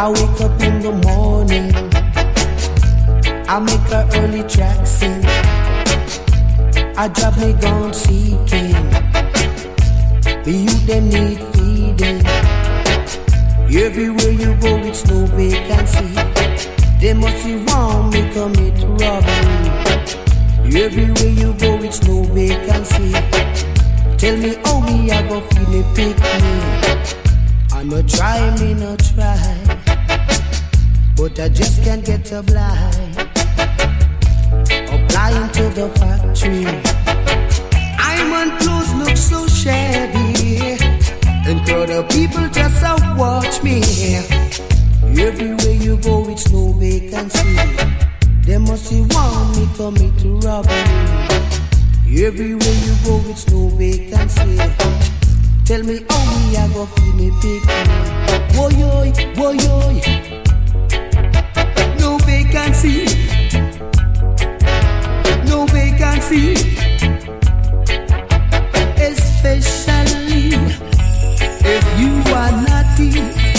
I wake up in the morning, I make a early track sing. I drop me gun seeking, the youth them need feeding. Everywhere you go it's no vacancy. They must want me commit robbery. Everywhere you go it's no vacancy. Tell me how me I go feed me pick me. I no try, me no try, but I just can't get a blind. Applying to the factory, I'm on clothes look so shabby, and other people just watch me. Everywhere you go it's no vacancy. They must want me commit robbery. Everywhere you go it's no vacancy. Tell me how me I go feed me pick me. Woyoy, woyoy, no vacancy, no vacancy. Especially if you are naughty.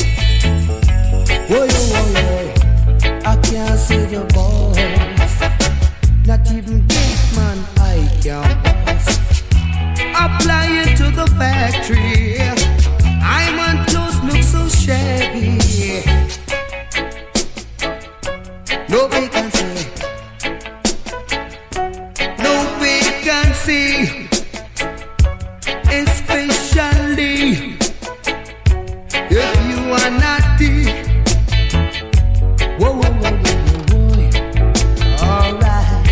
Woyoy, woyoy, I can't see the boss. Not even gate man I can boss. Applying to the factory, I'm on clothes look so shabby. No vacancy, no vacancy. Especially if you are naughty. Whoa, whoa, whoa, whoa, whoa. Alright,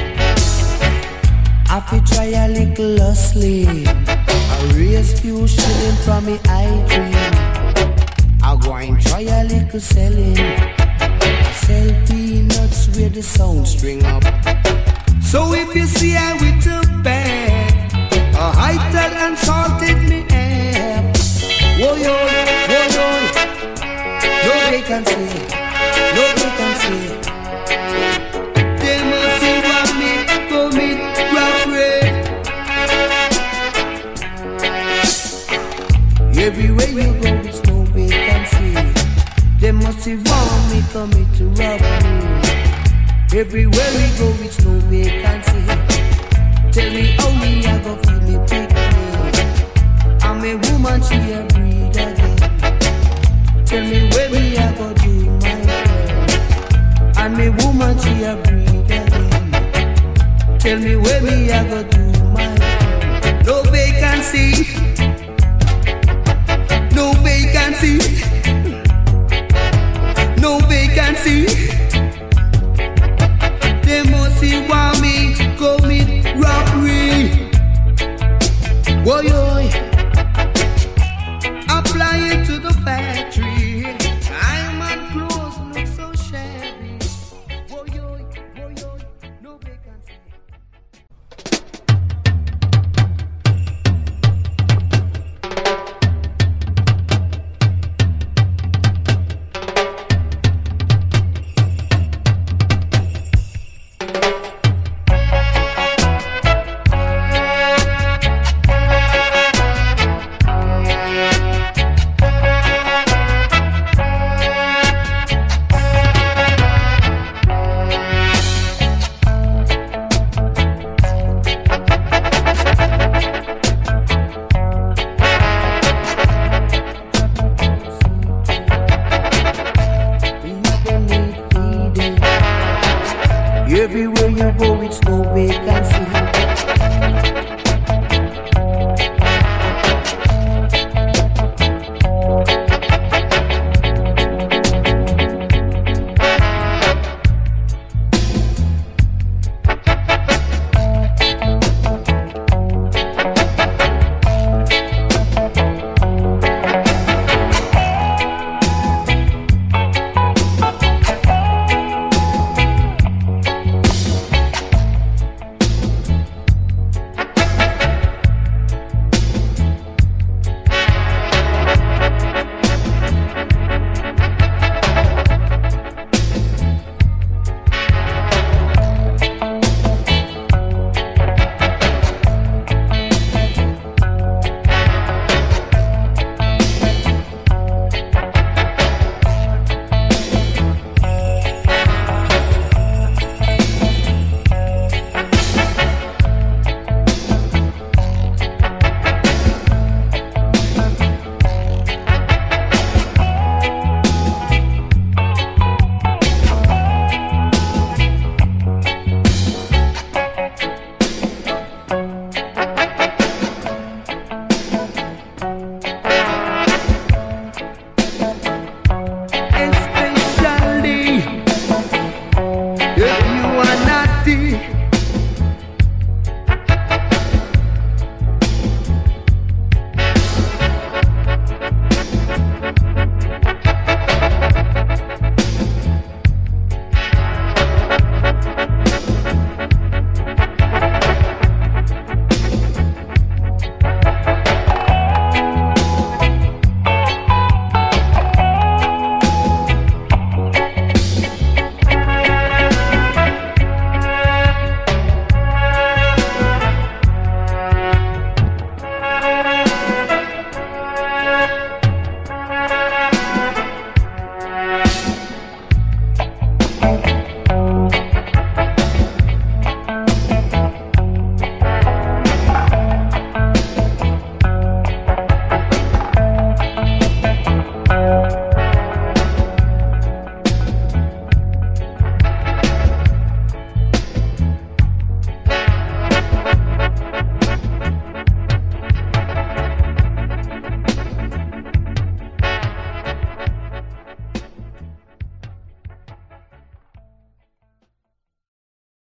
I feel try a little hustling. I raise few shilling from me I dream. I go and try a little selling. I sell peanuts with the sound string up. So if you see I with a bag, a heightened and salted me have. Whoa, yo, whoa, yo. No vacancy, no vacancy. They must see what me commit robbery. Everywhere you go, it's no vacancy. They must see want me commit robbery. Everywhere we go, it's no vacancy. Tell me how me I go feel me pick me. I'm a woman, she a breed again. Tell me where me I go do my friend. I'm a woman, she a breed again. Tell me where me I go do my friend. No vacancy, no vacancy.